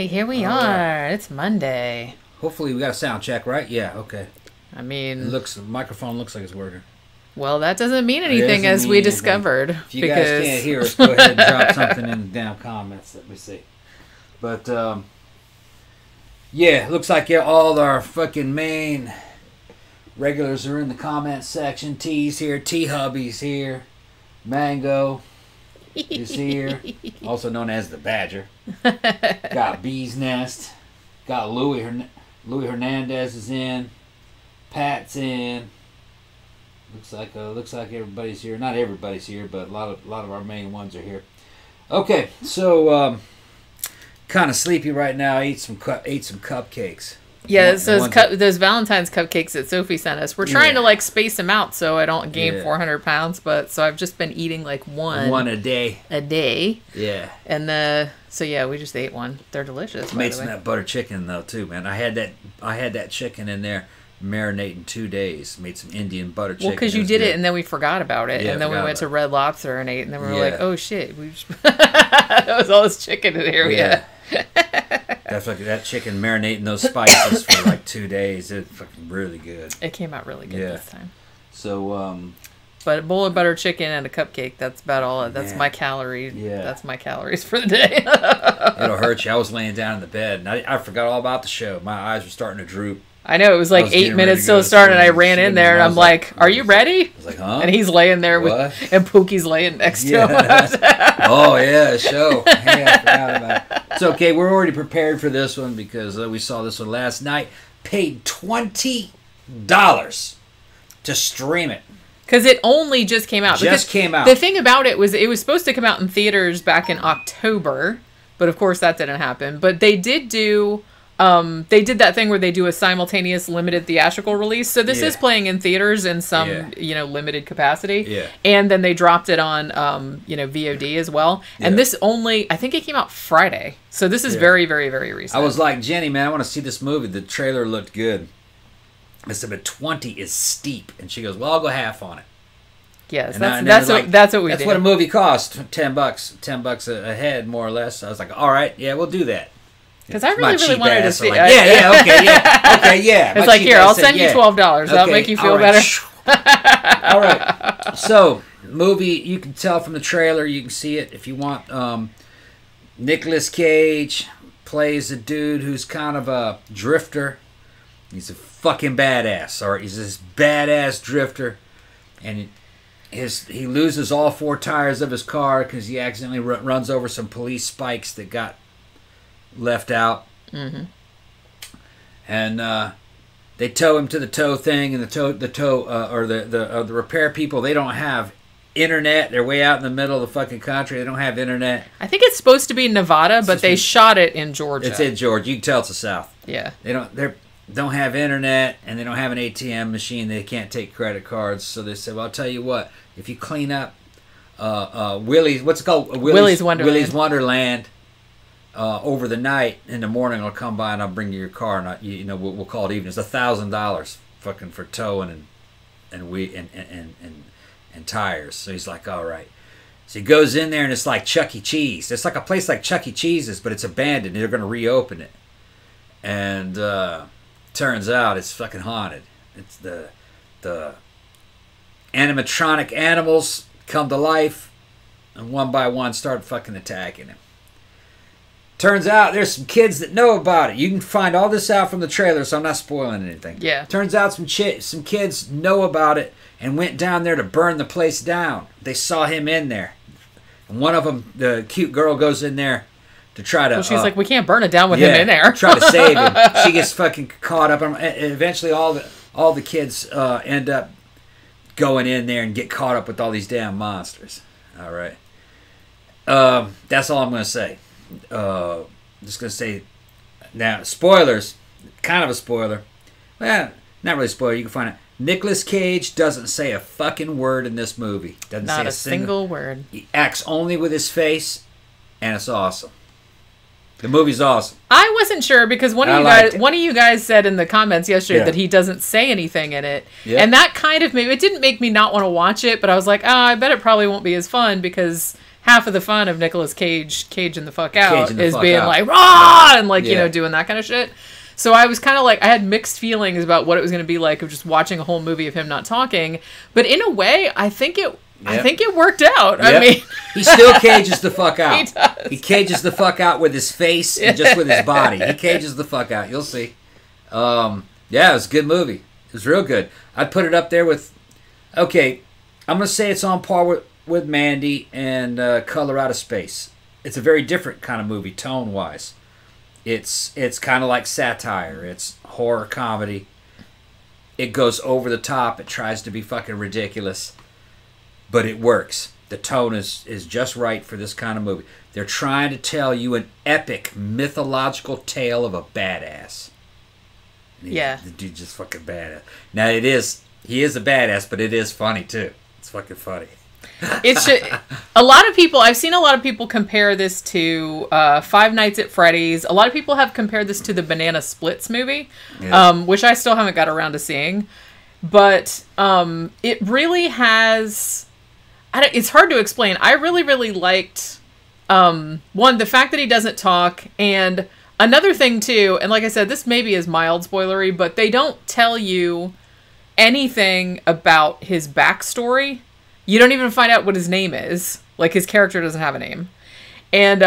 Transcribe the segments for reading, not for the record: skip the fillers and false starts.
Hey, here we are. It's Monday. Hopefully we got a sound check, right? Yeah, okay. I mean... The microphone looks like it's working. Well, that doesn't mean anything, as we discovered. If you guys can't hear us, go ahead and drop something in the damn comments. Let me see. But, yeah, looks like all our fucking main regulars are in the comment section. T's here, T-Hubby's here, Mango is here, also known as the Badger. Got Bee's Nest. Got Louis Hernandez is in. Pat's in. Looks like everybody's here. Not everybody's here, but a lot of our main ones are here. Okay, so kind of sleepy right now. Ate some cupcakes. Yeah, those Valentine's cupcakes that Sophie sent us. We're trying to space them out so I don't gain 400 pounds. But so I've just been eating one a day. Yeah. And we just ate one. They're delicious. Made some of that butter chicken though too, man. I had that chicken in there marinating 2 days. Made some Indian butter chicken. Well, because you did it and then we forgot about it, and then we went to Red Lobster and ate, and then we were like, oh shit, that was all this chicken in here. Yeah. That chicken marinating those spices for like 2 days. It's fucking really good. It came out really good this time. So, but a bowl of butter chicken and a cupcake, that's about all. That's my calorie. Yeah. That's my calories for the day. It'll hurt you. I was laying down in the bed and I forgot all about the show. My eyes were starting to droop. I know, it was like 8 minutes till it started, and I ran in there, and I'm like, are you ready? I was like, huh? And he's laying there, and Pookie's laying next to him. Oh, yeah, show. Hey, I forgot about it. It's okay, we're already prepared for this one, because we saw this one last night. Paid $20 to stream it. Because it only just came out. The thing about it was supposed to come out in theaters back in October, but of course that didn't happen. But they did do... they did that thing where they do a simultaneous limited theatrical release. So this is playing in theaters in some, limited capacity. Yeah. And then they dropped it on, VOD as well. And this I think it came out Friday. So this is very, very, very recent. I was like, Jenny, man, I want to see this movie. The trailer looked good. I said, but 20 is steep. And she goes, well, I'll go half on it. Yes, that's what we did. That's what a movie costs, $10 a head, more or less. I was like, all right, yeah, we'll do that. Because I really wanted to see it. It's like, here, I'll send you $12. That'll make you feel better. All right. So, movie, you can tell from the trailer. You can see it if you want. Nicolas Cage plays a dude who's kind of a drifter. He's a fucking badass. All right, he's this badass drifter. And he loses all 4 tires of his car because he accidentally runs over some police spikes that got left out. Mm-hmm. And they tow him to the tow thing, and the repair people, they don't have internet. They're way out in the middle of the fucking country. They don't have internet. I think it's supposed to be Nevada, but they shot it in Georgia. It's in Georgia. You can tell it's the South. Yeah. They don't have internet, and they don't have an ATM machine. They can't take credit cards. So they said, well, I'll tell you what, if you clean up Willy's Wonderland over the night, in the morning I'll come by and I'll bring you your car, and we'll call it even. It's $1,000 fucking for towing and tires. So he's like, all right. So he goes in there, and it's like Chuck E. Cheese. It's like a place like Chuck E. Cheese's, but it's abandoned. They're going to reopen it, and turns out it's fucking haunted. It's the animatronic animals come to life, and one by one start fucking attacking him. Turns out there's some kids that know about it. You can find all this out from the trailer, so I'm not spoiling anything. Yeah. Turns out some kids know about it and went down there to burn the place down. They saw him in there. And one of them, the cute girl, goes in there to try to... Well, she's like, we can't burn it down with him in there. Try to save him. She gets fucking caught up. And eventually all the kids end up going in there and get caught up with all these damn monsters. All right. That's all I'm going to say. Just gonna say now, spoilers, kind of a spoiler. Well, not really a spoiler. You can find it. Nicolas Cage doesn't say a fucking word in this movie. Doesn't not say a single word. He acts only with his face, and it's awesome. The movie's awesome. I wasn't sure because one of you guys said in the comments yesterday that he doesn't say anything in it, and that kind of it didn't make me not want to watch it. But I was like, I bet it probably won't be as fun because half of the fun of Nicolas Cage caging the fuck out is being like raw and like you know doing that kind of shit. So I was kind of like, I had mixed feelings about what it was going to be like of just watching a whole movie of him not talking. But in a way, I think it worked out. I mean, he still cages the fuck out. He does. He cages the fuck out with his face and just with his body. He cages the fuck out. You'll see. It was a good movie. It was real good. I'd put it up there with. Okay, I'm gonna say it's on par with Mandy and Color Out of Space. It's a very different kind of movie tone wise. It's kind of like satire. It's horror comedy. It goes over the top. It tries to be fucking ridiculous. But it works. The tone is just right for this kind of movie. They're trying to tell you an epic mythological tale of a badass. The dude's just fucking badass. Now he is a badass, but it is funny too. It's fucking funny. It's just, I've seen a lot of people compare this to Five Nights at Freddy's. A lot of people have compared this to the Banana Splits movie, which I still haven't got around to seeing. But it really has... it's hard to explain. I really, really liked, one, the fact that he doesn't talk, and another thing too, and like I said, this maybe is mild spoilery, but they don't tell you anything about his backstory. You don't even find out what his name is. Like, his character doesn't have a name. But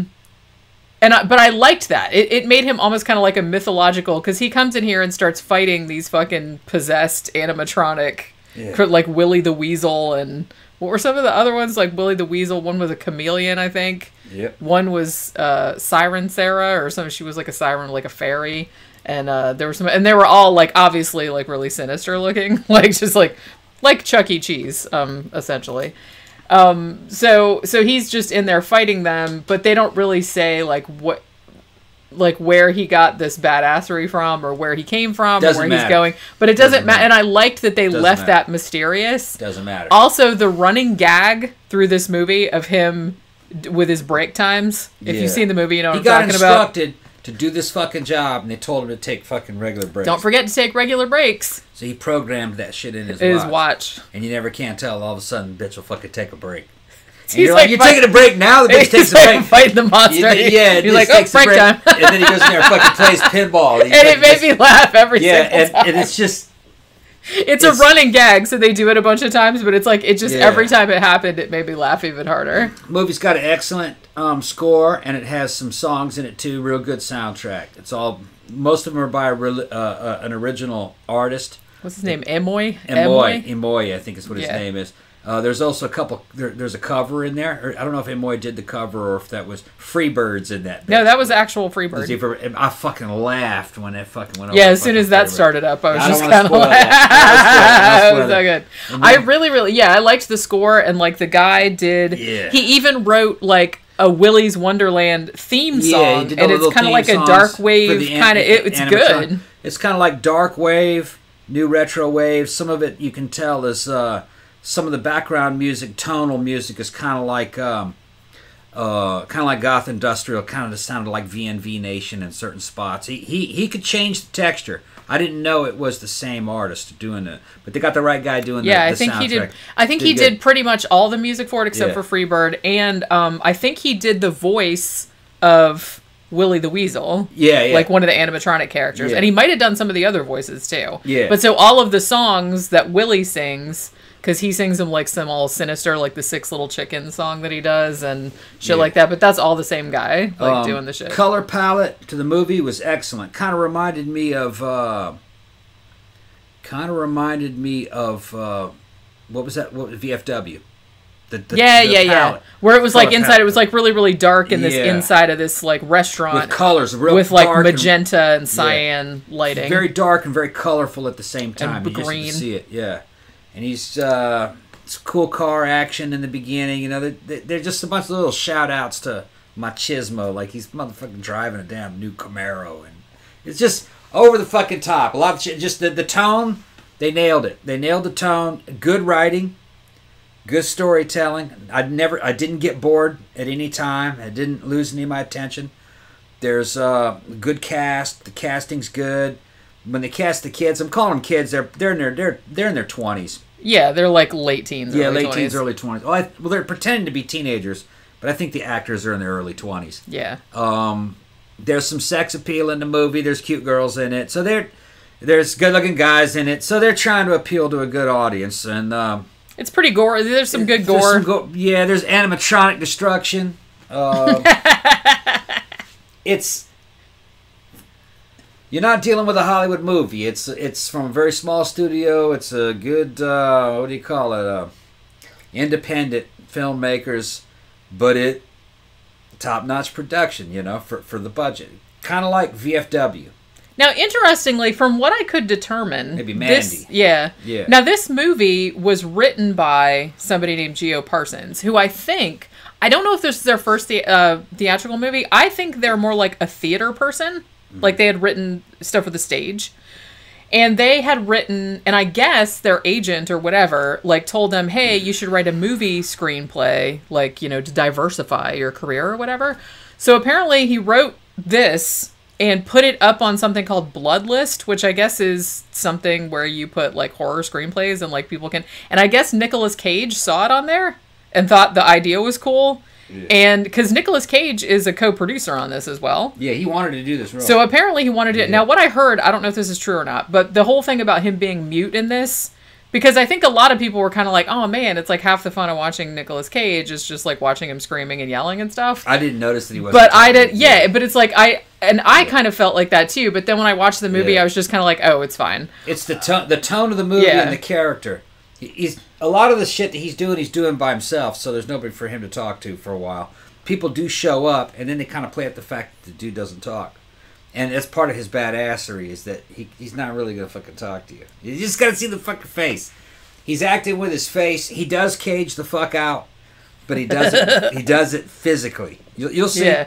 I liked that. It made him almost kind of like a mythological, because he comes in here and starts fighting these fucking possessed animatronic, like Willy the Weasel, and what were some of the other ones? Like Willy the Weasel, one was a chameleon, I think. Yep. One was Siren Sarah, or something. She was like a siren, like a fairy. And there were some, and they were all like obviously like really sinister looking, like just like Chuck E. Cheese, essentially. So he's just in there fighting them, but they don't really say like where he got this badassery from, or where he came from, or where he's going. But it doesn't matter. And I liked that they left that mysterious. Doesn't matter. Also, the running gag through this movie of him with his break times. If you've seen the movie, you know what I'm talking about. He got instructed to do this fucking job, and they told him to take fucking regular breaks. Don't forget to take regular breaks. So he programmed that shit in his watch. And you never can tell. All of a sudden, the bitch will fucking take a break. And you're like, you're taking a break now? The bitch takes a break. Fighting the monster. You're like, oh, break time. And then he goes in there and fucking plays pinball. And it made me laugh every single time. And it's just... It's a running gag, so they do it a bunch of times, but it's like, it just, every time it happened, it made me laugh even harder. The movie's got an excellent score, and it has some songs in it too. Real good soundtrack. It's all, most of them are by an original artist. What's his name? Emoy, I think is what his name is. There's also a couple. There's a cover in there. Or I don't know if Emoy did the cover or if that was Freebirds in that. No, that was actual Freebird. I fucking laughed when that fucking went over. Yeah, as soon as that started up, I was just kind of like, it was so good. I really, I liked the score, and like the guy did. Yeah. He even wrote like a Willy's Wonderland theme song, and it's kind of like a dark wave kind of. It's good. It's kind of like dark wave, new retro wave. Some of it you can tell is. Some of the background music, tonal music, is kind of like goth industrial. Kind of sounded like VNV Nation in certain spots. He could change the texture. I didn't know it was the same artist doing it, but they got the right guy doing the soundtrack. I think he did. I think he did pretty much all the music for it except for Freebird, and I think he did the voice of Willy the Weasel. Like one of the animatronic characters, and he might have done some of the other voices too. Yeah. But so all of the songs that Willy sings. Because he sings them like some all sinister, like the Six Little Chickens song that he does and shit like that. But that's all the same guy, like doing the shit. Color palette to the movie was excellent. Kind of reminded me of what was that? What was VFW? The palette. Where it was like inside, palette. It was like really, really dark in this inside of this like restaurant with colors, with like magenta and cyan lighting. Very dark and very colorful at the same time. And green. You see it, And he's it's cool car action in the beginning. You know, they're just a bunch of little shout outs to Machismo, like he's motherfucking driving a damn new Camaro, and it's just over the fucking top. A lot of shit. Just the tone, they nailed it. They nailed the tone. Good writing, good storytelling. I didn't get bored at any time. I didn't lose any of my attention. There's a good cast. The casting's good. When they cast the kids, I'm calling them kids. They're in their 20s. Yeah, they're like late teens. Yeah, late 20s. Teens, early 20s. Well, they're pretending to be teenagers, but I think the actors are in their early 20s. Yeah. There's some sex appeal in the movie. There's cute girls in it. So there's good-looking guys in it. So they're trying to appeal to a good audience. And it's pretty gory. There's some good gore. There's animatronic destruction. You're not dealing with a Hollywood movie. It's from a very small studio. It's a good what do you call it? Independent filmmakers, but top-notch production. For the budget, kind of like VFW. Now, interestingly, from what I could determine, maybe Mandy. Yeah. Now, this movie was written by somebody named Geo Parsons, who I don't know if this is their first theatrical movie. I think they're more like a theater person. Like, they had written stuff for the stage. And they had written, and I guess their agent or whatever, like, told them, hey, you should write a movie screenplay, like, to diversify your career or whatever. So apparently he wrote this and put it up on something called Bloodlist, which I guess is something where you put, like, horror screenplays and, like, people can... And I guess Nicolas Cage saw it on there and thought the idea was cool. Yeah. And because Nicolas Cage is a co-producer on this as well. Yeah, he wanted to do this role. So apparently he wanted it. Yeah. Now, what I heard, I don't know if this is true or not, but the whole thing about him being mute in this, because I think a lot of people were kind of like, oh man, it's like half the fun of watching Nicolas Cage is just like watching him screaming and yelling and stuff. I didn't notice that he wasn't. But I did, yeah, but it's like I kind of felt like that too, but then when I watched the movie, I was just kind of like, oh, it's fine. It's the tone of the movie and the character. He's a lot of the shit that he's doing by himself, so there's nobody for him to talk to for a while. People do show up, and then they kind of play up the fact that the dude doesn't talk. And that's part of his badassery, is that he's not really going to fucking talk to you. You just got to see the fucking face. He's acting with his face. He does Cage the fuck out, but he does it. He does it physically. You'll see. Yeah.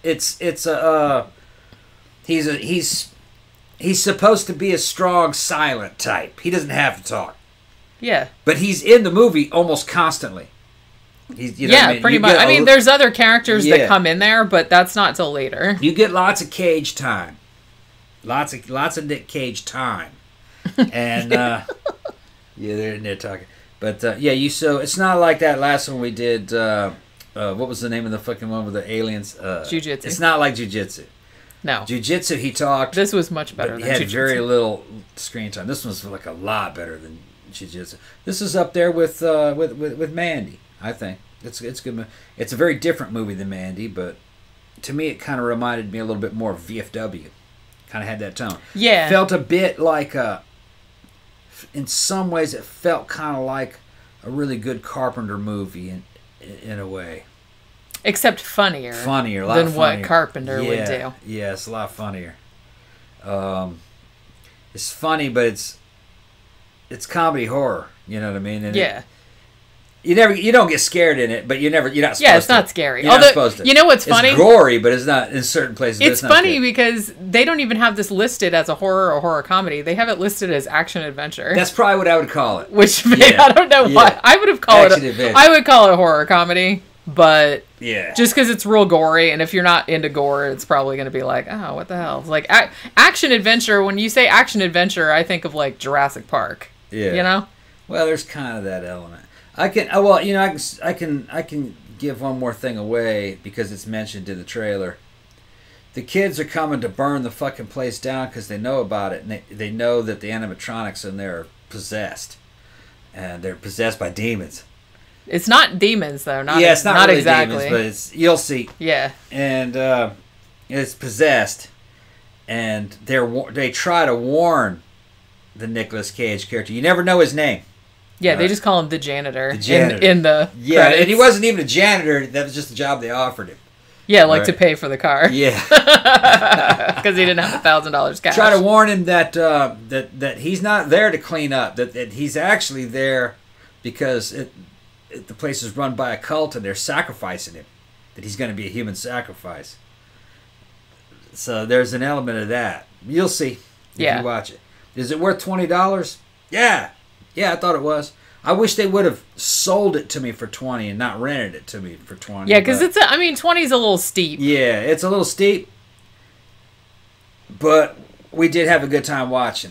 He's supposed to be a strong, silent type. He doesn't have to talk. Yeah. But he's in the movie almost constantly. Pretty much. I mean, there's other characters that come in there, but that's not till later. You get lots of Cage time. Lots of Nick Cage time. And, they're in there talking. But, so it's not like that last one we did, what was the name of the fucking one with the aliens? Jiu-Jitsu. It's not like Jiu-Jitsu. No. Jiu-Jitsu, he talked. This was much better than Jiu-Jitsu. He had very little screen time. This one's like a lot better than Jiu-Jitsu. This is up there with Mandy, I think. It's good. It's a very different movie than Mandy, but to me it kind of reminded me a little bit more of VFW. Kind of had that tone. Yeah. Felt a bit like in some ways it felt kind of like a really good Carpenter movie in a way. Except funnier. A lot than funnier. What Carpenter would do. Yeah, it's a lot funnier. It's funny, but it's comedy horror. You know what I mean? And you don't get scared in it, but you're not supposed to. Yeah, it's not scary. You're not supposed to. You know what's funny? It's gory, but it's not in certain places. It's funny because they don't even have this listed as a horror or horror comedy. They have it listed as action adventure. That's probably what I would call it. Which I don't know why. I would call it a horror comedy, but just because it's real gory, and if you're not into gore, it's probably going to be like, oh, what the hell? It's like action adventure. When you say action adventure, I think of like Jurassic Park. Yeah. You know? Well, there's kind of that element. I can give one more thing away because it's mentioned in the trailer. The kids are coming to burn the fucking place down because they know about it, and they know that the animatronics in there are possessed, and they're possessed by demons. It's not demons though. It's not really exactly demons, but you'll see. Yeah. And it's possessed, and they try to warn the Nicolas Cage character. You never know his name. Yeah, they just call him the janitor. In the credits. And he wasn't even a janitor. That was just the job they offered him. Yeah, to pay for the car. Yeah, because he didn't have $1,000 cash. Try to warn him that that he's not there to clean up. That he's actually there because the place is run by a cult and they're sacrificing him. That he's going to be a human sacrifice. So there's an element of that. You'll see if you watch it. Is it worth $20? Yeah. Yeah, I thought it was. I wish they would have sold it to me for $20 and not rented it to me for $20. Yeah, because 20 is a little steep. Yeah, it's a little steep. But we did have a good time watching it.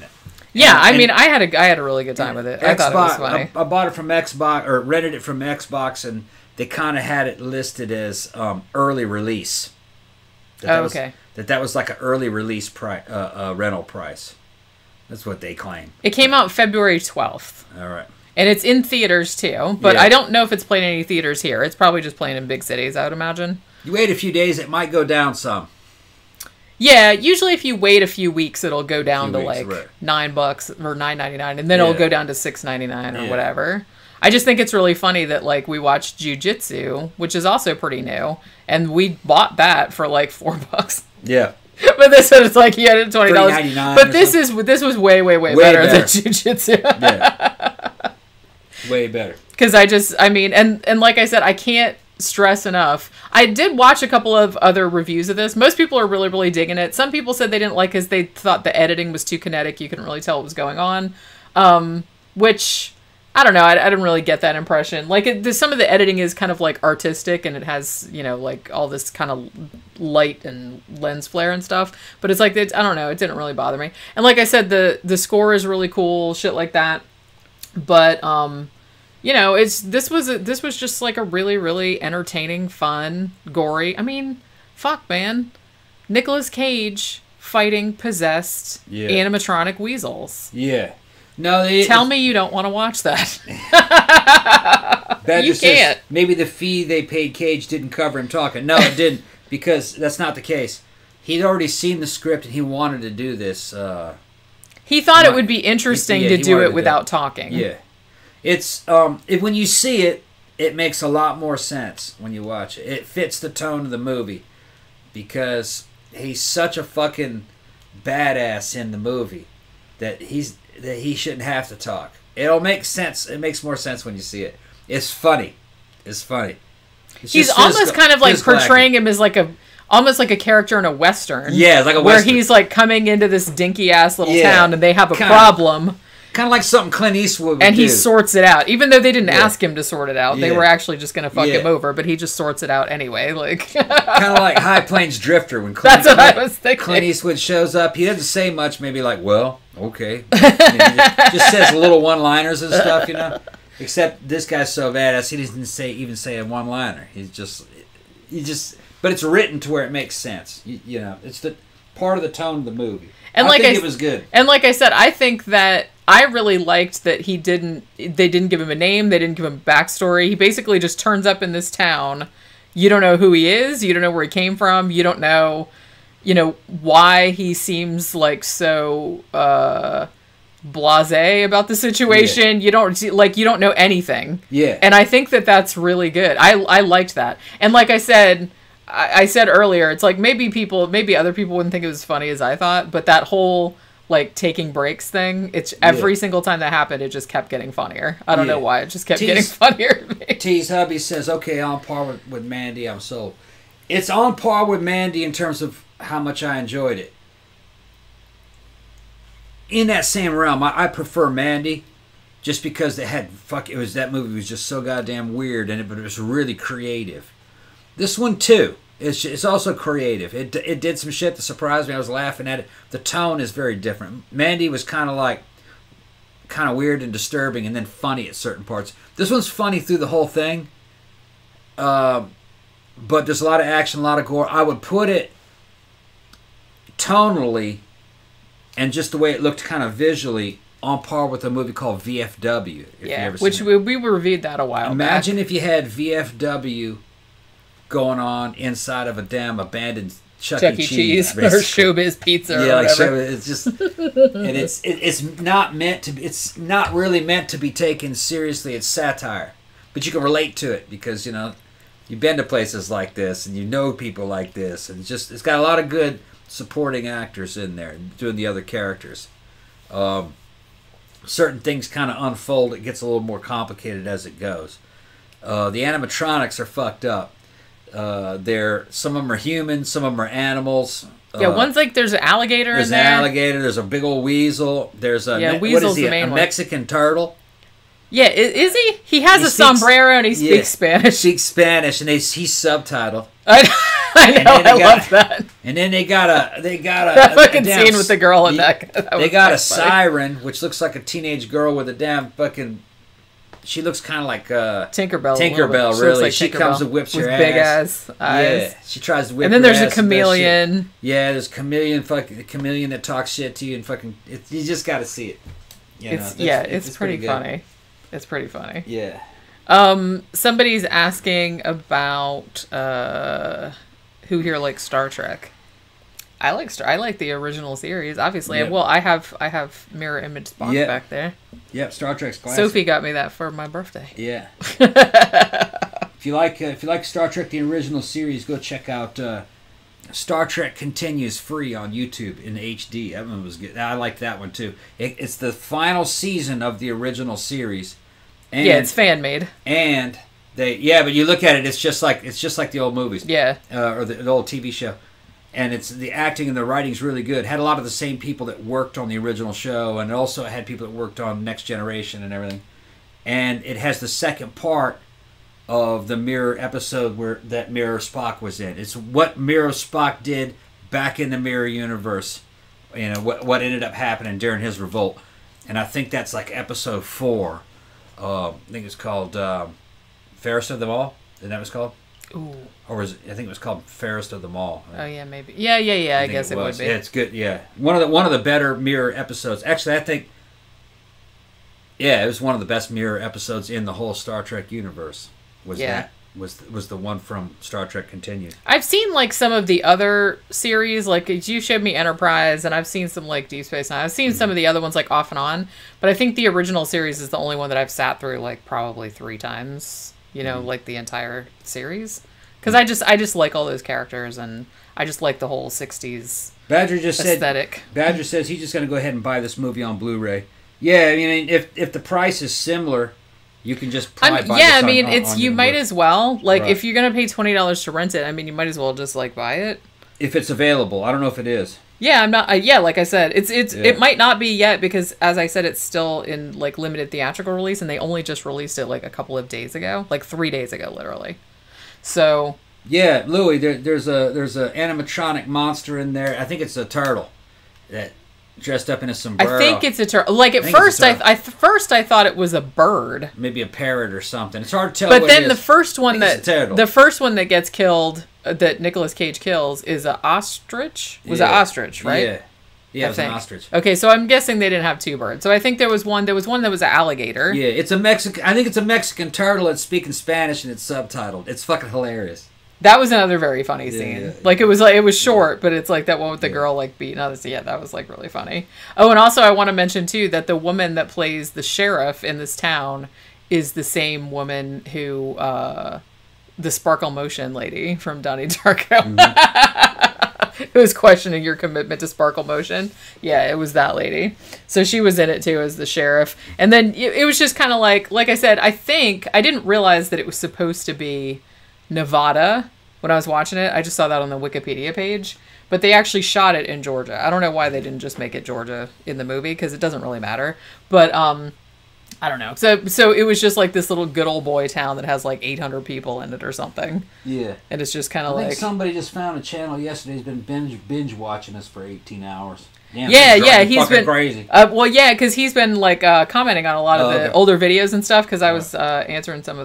Yeah, I mean, I had a really good time with it. I thought it was funny. I bought it from Xbox, or rented it from Xbox, and they kind of had it listed as early release. Okay. That was like an early release rental price. That's what they claim. It came out February 12th. All right. And it's in theaters, too. But I don't know if it's playing any theaters here. It's probably just playing in big cities, I would imagine. You wait a few days, it might go down some. Yeah, usually if you wait a few weeks, it'll go down to like $9 or $9.99, and then it'll go down to $6.99 or whatever. I just think it's really funny that like we watched Jiu-Jitsu, which is also pretty new, and we bought that for like $4. Yeah. But this one, it's like you had it $20. But this was way better than Jiu-Jitsu. Yeah. Way better. Because I mean, and like I said, I can't stress enough. I did watch a couple of other reviews of this. Most people are really digging it. Some people said they didn't like because they thought the editing was too kinetic. You couldn't really tell what was going on. Which, I don't know. I didn't really get that impression. Like, some of the editing is kind of like artistic, and it has, you know, like all this kind of light and lens flare and stuff. But it's like, I don't know. It didn't really bother me. And like I said, the score is really cool, shit like that. But, you know, this was just like a really entertaining, fun, gory. I mean, fuck, man. Nicolas Cage fighting possessed animatronic weasels. Yeah. No, tell me you don't want to watch that. You can't. Maybe the fee they paid Cage didn't cover him talking. No, it didn't, because that's not the case. He'd already seen the script and he wanted to do this. He thought it would be interesting to do it without talking. Yeah. It's when you see it, it makes a lot more sense when you watch it. It fits the tone of the movie because he's such a fucking badass in the movie that he shouldn't have to talk. It'll make sense. It makes more sense when you see it. It's funny. It's he's almost kind of like portraying him as like almost like a character in a Western. Yeah, like a Western. Where he's like coming into this dinky ass little town and they have a problem. Kind of like something Clint Eastwood would and do. He sorts it out. Even though they didn't ask him to sort it out. They were actually just going to fuck him over, but he just sorts it out anyway. Like kind of like High Plains Drifter when That's what I was thinking. Clint Eastwood shows up. He doesn't say much, maybe like, well, okay. Just says little one-liners and stuff, you know. Except this guy's so badass, he doesn't even say a one-liner. He just but it's written to where it makes sense. You know, it's the part of the tone of the movie. And I think it was good. And like I said, I think that I really liked that they didn't give him a name, they didn't give him a backstory. He basically just turns up in this town. You don't know who he is, you don't know where he came from, you don't know, you know, why he seems like so blasé about the situation. You don't know anything. Yeah. And I think that that's really good. I liked that. And like I said earlier, it's like maybe other people wouldn't think it was funny as I thought, but that whole like taking breaks thing, it's every single time that happened, it just kept getting funnier. I don't know why, it just kept getting funnier to me. T's hubby says, okay, on par with Mandy, I'm sold. It's on par with Mandy in terms of how much I enjoyed it. In that same realm, I prefer Mandy just because that movie was just so goddamn weird, but it was really creative. This one too. It's also creative. It did some shit that surprised me. I was laughing at it. The tone is very different. Mandy was kind of weird and disturbing, and then funny at certain parts. This one's funny through the whole thing, but there's a lot of action, a lot of gore. I would put it tonally and just the way it looked kind of visually on par with a movie called VFW. Which we reviewed that a while back. Imagine if you had VFW going on inside of a damn abandoned Chuck E. Cheese or Showbiz Pizza or whatever. Showbiz, it's just, and it's not really meant to be taken seriously. It's satire, but you can relate to it because you know you've been to places like this and you know people like this, and it's got a lot of good supporting actors in there doing the other characters. Certain things kind of unfold. It gets a little more complicated as it goes. The animatronics are fucked up. Some of them are human, some of them are animals. One's like there's an alligator in there. There's an alligator, there's a big old weasel. There's weasel's the main one. A Mexican turtle. Yeah, is he? He has a sombrero and he speaks Spanish. Speaks Spanish and he's subtitled. I know. I love that. And then they got a that fucking scene with the girl in that. They got a siren, which looks like a teenage girl with a damn fucking. She looks kind of like Tinkerbell. Tinkerbell, really. Like she comes and whips your ass. Big ass eyes. Yeah, she tries to whip. And then there's a chameleon. Yeah, there's a chameleon that talks shit to you and fucking. You just got to see it. It's pretty funny. It's pretty funny. Yeah. Somebody's asking about who here likes Star Trek. I like the original series, obviously. Yep. Well, I have Mirror Image Spock back there. Yep, Star Trek's classic. Sophie got me that for my birthday. Yeah. If you like Star Trek the original series, go check out Star Trek Continues free on YouTube in HD. That one was good. I like that one too. It's the final season of the original series. And, it's fan made. And but you look at it, it's just like the old movies. Yeah. Or the old TV show. And it's the acting and the writing's really good. Had a lot of the same people that worked on the original show, and it also had people that worked on Next Generation and everything. And it has the second part of the Mirror episode where that Mirror Spock was in. It's what Mirror Spock did back in the Mirror universe. You know what ended up happening during his revolt. And I think that's like episode 4. I think it's called Fairest of Them All. Isn't that what it's called? Ooh. Or I think it was called Fairest of Them All. Oh yeah, maybe. Yeah. I guess it would be. Yeah, it's good. Yeah, one of the better Mirror episodes. Actually, I think. Yeah, it was one of the best Mirror episodes in the whole Star Trek universe. Was the one from Star Trek Continued. I've seen like some of the other series, like you showed me Enterprise, and I've seen some like Deep Space Nine. I've seen some of the other ones like off and on, but I think the original series is the only one that I've sat through like probably 3 times. You know, like the entire series, because I just like all those characters, and I just like the whole '60s aesthetic. Badger says he's just going to go ahead and buy this movie on Blu-ray. Yeah, I mean, if the price is similar, you can just probably buy this on you might as well. Like, if you're going to pay $20 to rent it, I mean, you might as well just like buy it if it's available. I don't know if it is. Yeah, I'm not. Like I said, it might not be yet because, as I said, it's still in like limited theatrical release, and they only just released it like a couple of days ago, like 3 days ago, literally. So yeah, Louis, there's a animatronic monster in there. I think it's a turtle that dressed up in a sombrero. I think it's a turtle. Like at first, I thought it was a bird, maybe a parrot or something. It's hard to tell. But then the first one that gets killed. That Nicolas Cage kills is an ostrich. Was it ostrich, right? Yeah, it was an ostrich. Okay, so I'm guessing they didn't have 2 birds. So I think there was one that was an alligator. Yeah, it's a Mexican. I think it's a Mexican turtle that's speaking Spanish and it's subtitled. It's fucking hilarious. That was another very funny scene. Yeah. Like it was short, but it's like that one with the girl like beating others. Yeah, that was like really funny. Oh, and also I want to mention too that the woman that plays the sheriff in this town is the same woman who. The Sparkle Motion lady from Donnie Darko. Mm-hmm. Who was questioning your commitment to Sparkle Motion. Yeah, it was that lady. So she was in it too as the sheriff. And then it was just kind of like I said, I didn't realize that it was supposed to be Nevada when I was watching it. I just saw that on the Wikipedia page. But they actually shot it in Georgia. I don't know why they didn't just make it Georgia in the movie because it doesn't really matter. But I don't know. So it was just like this little good old boy town that has like 800 people in it or something. Yeah. And it's just kind of like... I think somebody just found a channel yesterday who's been binge watching us for 18 hours. Damn, he's been crazy. Because he's been like commenting on a lot of the older videos and stuff because I was answering some of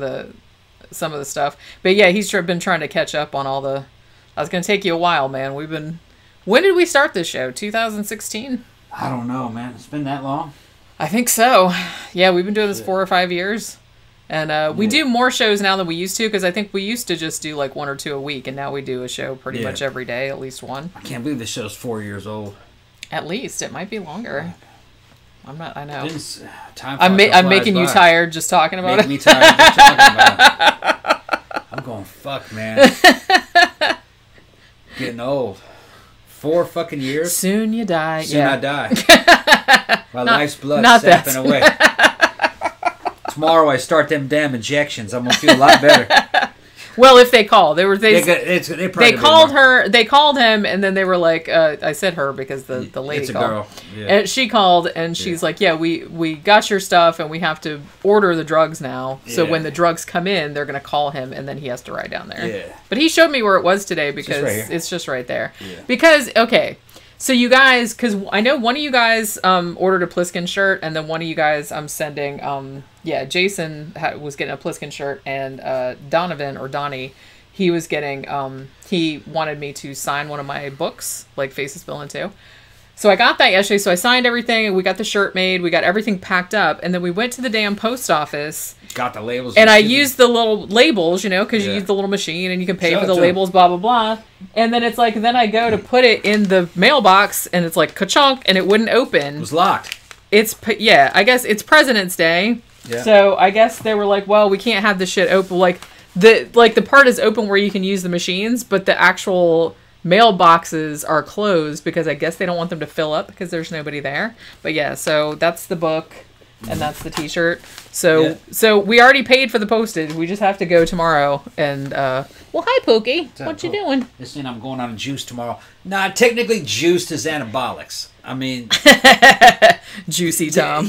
the stuff. But yeah, he's been trying to catch up on all the... It's going to take you a while, man. When did we start this show? 2016? I don't know, man. It's been that long. I think so. Yeah, we've been doing this 4 or 5 years. And we do more shows now than we used to, because I think we used to just do like 1 or 2 a week, and now we do a show pretty much every day, at least one. I can't believe this show's 4 years old. At least. It might be longer. I know. I'm making you tired just talking about it. Making me tired just talking about it. I'm going, fuck, man. Getting old. 4 fucking years? Soon you die. Soon I die. My life's blood sapping away. Tomorrow I start them damn injections. I'm going to feel a lot better. Well, if they call, they called her. They called him, and then they were like, I said her because the lady it's a called. girl. Yeah. And she called, and she's like, yeah, we got your stuff, and we have to order the drugs now. So when the drugs come in, they're gonna call him, and then he has to ride down there. Yeah. But he showed me where it was today because it's just right there. Yeah. Because so you guys, because I know one of you guys ordered a Pliskin shirt, and then one of you guys I'm sending, Jason was getting a Pliskin shirt, and Donovan, or Donnie, he was getting, he wanted me to sign one of my books, like Faces Bill and Two. So I got that yesterday, so I signed everything, and we got the shirt made, we got everything packed up, and then we went to the damn post office. Got the labels. And I used the little labels, because you use the little machine, and you can pay for the labels, blah, blah, blah. And then it's like, then I go to put it in the mailbox, and it's like, ka-chunk, and it wouldn't open. It was locked. I guess it's President's Day. Yeah. So I guess they were like, well, we can't have this shit open. The part is open where you can use the machines, but the actual mailboxes are closed because I guess they don't want them to fill up because there's nobody there. But yeah, so that's the book and that's the t-shirt. So we already paid for the postage. We just have to go tomorrow and well, hi Pookie. What you doing? This means I'm going on juice tomorrow. Nah, technically juiced is anabolics. I mean Juicy Tom.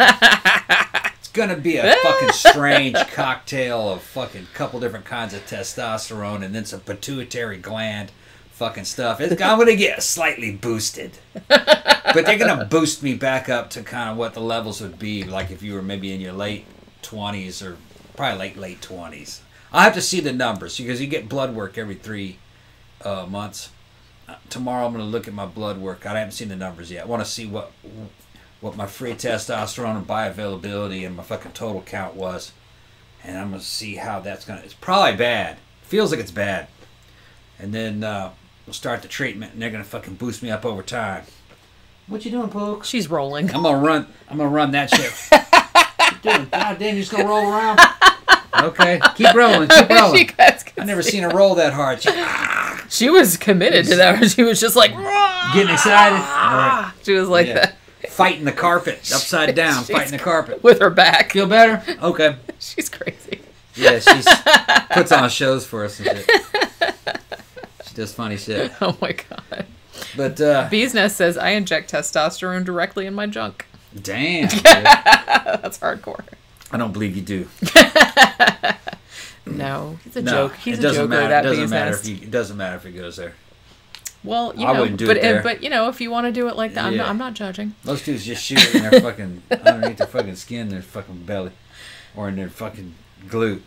It's gonna be a fucking strange cocktail of fucking couple different kinds of testosterone and then some pituitary gland fucking stuff. I'm gonna get slightly boosted, but they're gonna boost me back up to kind of what the levels would be like if you were maybe in your late 20s or probably late 20s. I'll have to see the numbers because you get blood work every 3 months. Tomorrow I'm gonna look at my blood work. I haven't seen the numbers yet. I want to see what my free testosterone and bioavailability and my fucking total count was, and I'm gonna see how that's gonna. It's probably bad. Feels like it's bad, and then. We'll start the treatment, and they're gonna fucking boost me up over time. What you doing, Poke? She's rolling. I'm gonna run that shit. What you doing? God damn, you just gonna roll around? Okay, keep rolling. I've never seen her roll that hard. She was committed to that. She was just like getting excited. Right. She was like that. Fighting the carpet upside down, fighting the carpet with her back. Feel better? Okay. She's crazy. Yeah, she puts on shows for us and shit. Does funny shit. Oh my god. But Bee's Nest says I inject testosterone directly in my junk. Damn. That's hardcore. I don't believe you do. No, he's a joke. He's a joker. That Bee's Nest. It doesn't matter if he goes there. Well, I wouldn't do it there. But if you want to do it like that, I'm not judging. Most dudes just shoot it in their fucking underneath their fucking skin, their fucking belly, or in their fucking glute.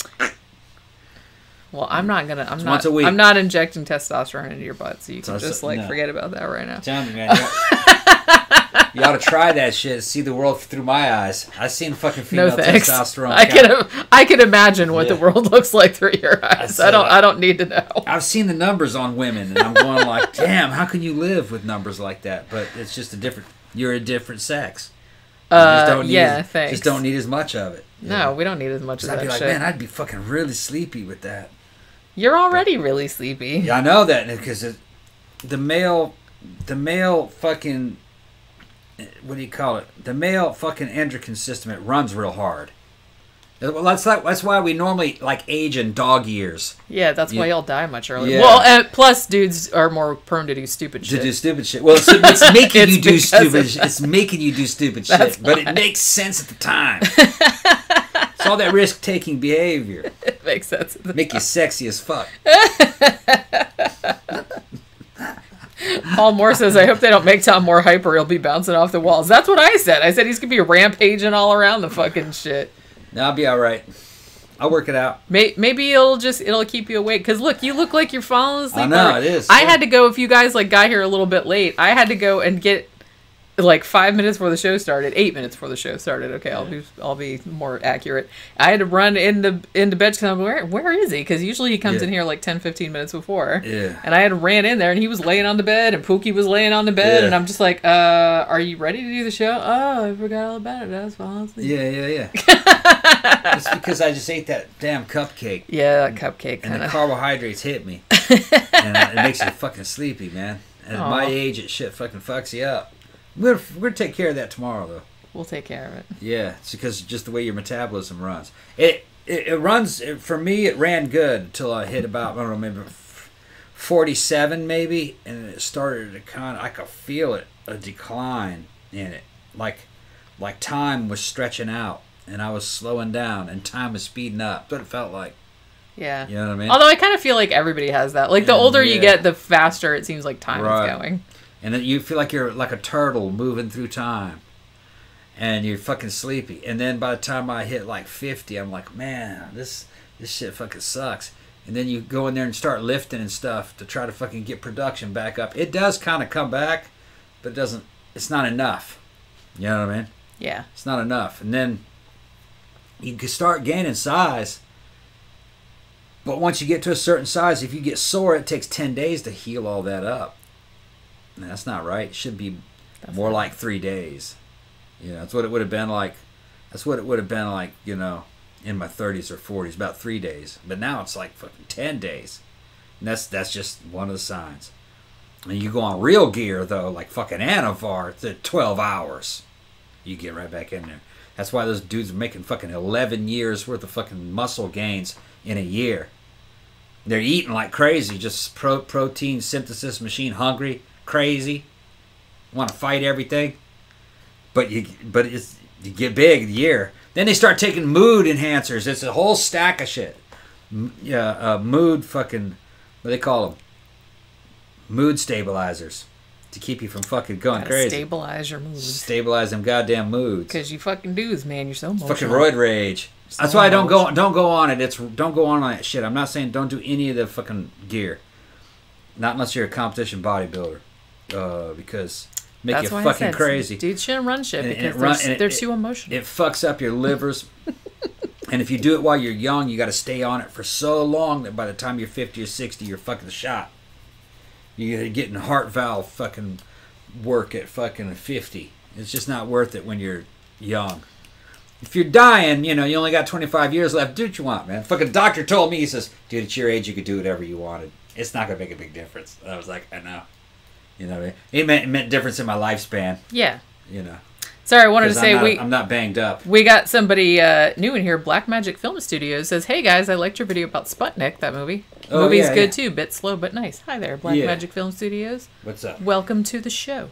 Well, I'm not injecting testosterone into your butt, so you can forget about that right now. Tell me, man. You ought to try that shit. See the world through my eyes. I've seen fucking female testosterone. I can imagine what the world looks like through your eyes. I don't need to know. I've seen the numbers on women, and I'm going like, damn, how can you live with numbers like that? But it's just you're a different sex. Thanks. Just don't need as much of it. No, we don't need as much of that shit. I'd be like, man, I'd be fucking really sleepy with that. You're already really sleepy. Yeah, I know that because the male fucking, what do you call it? The male fucking endocrine system, it runs real hard. Well, that's why we normally age in dog years. Yeah, that's why y'all die much earlier. Yeah. Well, plus dudes are more prone to do stupid shit. Well, it's making you do stupid. It's making you do stupid shit, but it makes sense at the time. It's all that risk-taking behavior. It makes sense. Make you sexy as fuck. Paul Moore says, I hope they don't make Tom more hyper. He'll be bouncing off the walls. That's what I said. I said he's going to be rampaging all around the fucking shit. No, I'll be all right. I'll work it out. Maybe it'll keep you awake. Because look, you look like you're falling asleep. I know, it is. I had to go, if you guys got here a little bit late, I had to go and get 5 minutes before the show started, 8 minutes before the show started. Okay, I'll be more accurate. I had to run into bed because I'm where is he? Because usually he comes in here 10-15 minutes before. Yeah. And I had ran in there and he was laying on the bed and Pookie was laying on the bed and I'm just like, are you ready to do the show? Oh, I forgot all about it. I was falling asleep. Yeah. It's because I just ate that damn cupcake. Yeah, that cupcake. And the carbohydrates hit me, and it makes you fucking sleepy, man. And at my age, it shit fucking fucks you up. We're gonna take care of that tomorrow, though. We'll take care of it. Yeah, it's because just the way your metabolism runs. It it runs, for me, it ran good until I hit about, I don't know, maybe 47 maybe, and it started to kind of, I could feel it, a decline in it. Like time was stretching out, and I was slowing down, and time was speeding up. That's what it felt like. Yeah. You know what I mean? Although I kind of feel like everybody has that. Like, the older you get, the faster it seems like time is going. And then you feel like you're like a turtle moving through time. And you're fucking sleepy. And then by the time I hit like 50, I'm like, man, this shit fucking sucks. And then you go in there and start lifting and stuff to try to fucking get production back up. It does kind of come back, but it's not enough. You know what I mean? Yeah. It's not enough. And then you can start gaining size. But once you get to a certain size, if you get sore, it takes 10 days to heal all that up. And that's not right. It should be more like 3 days. You know, that's what it would have been like. That's what it would have been like, you know, in my 30s or 40s, about 3 days. But now it's like fucking 10 days. And that's just one of the signs. And you go on real gear, though, like fucking Anavar, it's at 12 hours. You get right back in there. That's why those dudes are making fucking 11 years worth of fucking muscle gains in a year. They're eating like crazy, just protein synthesis machine, hungry, crazy, want to fight everything. But you get big the year. Then they start taking mood enhancers. It's a whole stack of shit. Mood fucking, what do they call them? Mood stabilizers. To keep you from fucking going crazy. Stabilize your moods. Stabilize them goddamn moods. Because you fucking dudes, man. You're so emotional. Fucking roid rage. That's why I don't go on it. Don't go on that shit. I'm not saying don't do any of the fucking gear. Not unless you're a competition bodybuilder. Because make you fucking crazy. Dudes shouldn't run shit because they're too emotional. It fucks up your livers. And if you do it while you're young, you got to stay on it for so long that by the time you're 50 or 60, you're fucking shot. You're getting heart valve fucking work at fucking 50. It's just not worth it when you're young. If you're dying, you know, you only got 25 years left. Do what you want, man. Fucking doctor told me, he says, dude, at your age, you could do whatever you wanted. It's not going to make a big difference. And I was like, I know. You know what I mean? It meant difference in my lifespan. Yeah. You know. Sorry, I wanted to say I'm not banged up. We got somebody new in here. Black Magic Film Studios says, "Hey guys, I liked your video about Sputnik. That movie. Movie's good too. Bit slow but nice. Hi there, Black Magic Film Studios. What's up? Welcome to the show."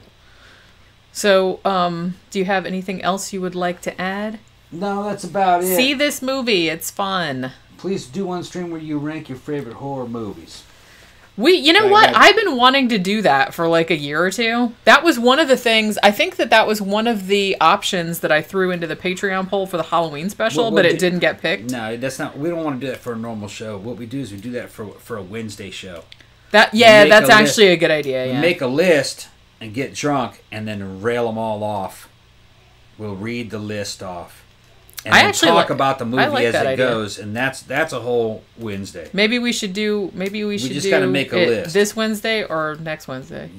So, do you have anything else you would like to add? No, that's about it. See this movie. It's fun. Please do one stream where you rank your favorite horror movies. You know what? I've been wanting to do that for like a year or two. That was one of the things. I think that was one of the options that I threw into the Patreon poll for the Halloween special, but it didn't get picked. No, that's not. We don't want to do that for a normal show. What we do is we do that for a Wednesday show. That's actually a good idea. Yeah. Make a list and get drunk, and then rail them all off. We'll read the list off. And then talk about the movie as it goes, and that's a whole Wednesday. Maybe we should do. We just got to make a list this Wednesday or next Wednesday.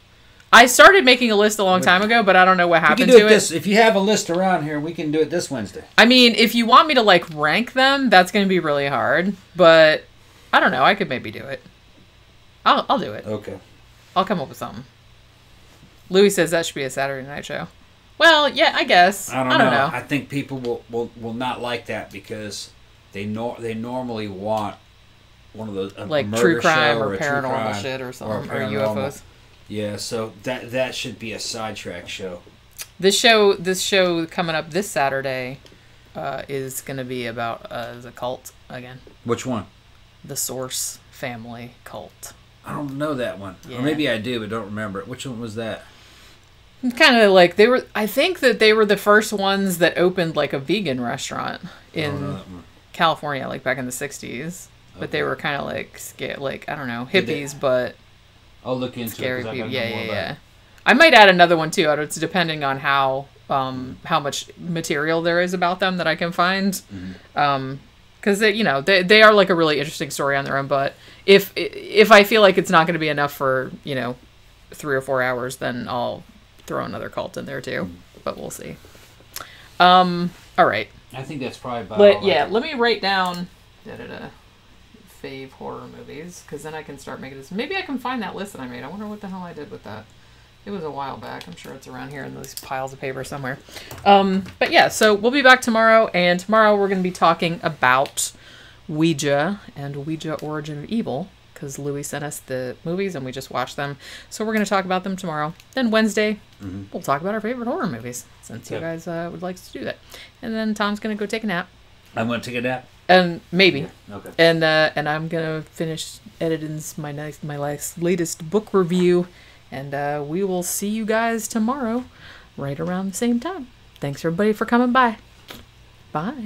I started making a list a long time ago, but I don't know what happened to it. If you have a list around here, we can do it this Wednesday. I mean, if you want me to like rank them, that's going to be really hard. But I don't know. I could maybe do it. I'll do it. Okay. I'll come up with something. Louis says that should be a Saturday night show. Well, yeah, I guess. I don't know. I think people will not like that because they normally want one of those like true crime or paranormal shit or something or UFOs. Yeah, so that should be a sidetrack show. This show coming up this Saturday is going to be about the cult again. Which one? The Source family cult. I don't know that one. Yeah. Or maybe I do, but don't remember it. Which one was that? Kind of like I think that they were the first ones that opened like a vegan restaurant in California, like back in the 60s. But they were kind of like scared, like, I don't know, hippies, but I'll look into scary it. People. Yeah. I might add another one too. It's depending on how much material there is about them that I can find. Because they are like a really interesting story on their own. But if I feel like it's not going to be enough for 3 or 4 hours, then I'll throw another cult in there too, but we'll see. All right. I think that's probably about. But let me write down fave horror movies, because then I can start making this. Maybe I can find that list that I made. I wonder what the hell I did with that. It was a while back. I'm sure it's around here in those piles of paper somewhere. But yeah, so we'll be back tomorrow, and tomorrow we're going to be talking about Ouija and Ouija Origin of Evil, because Louis sent us the movies and we just watched them. So we're going to talk about them tomorrow. Then Wednesday, we'll talk about our favorite horror movies, since you guys would like to do that. And then Tom's going to go take a nap. I'm going to take a nap. And maybe. Yeah. Okay. And I'm going to finish editing my latest book review. And we will see you guys tomorrow, right around the same time. Thanks, everybody, for coming by. Bye.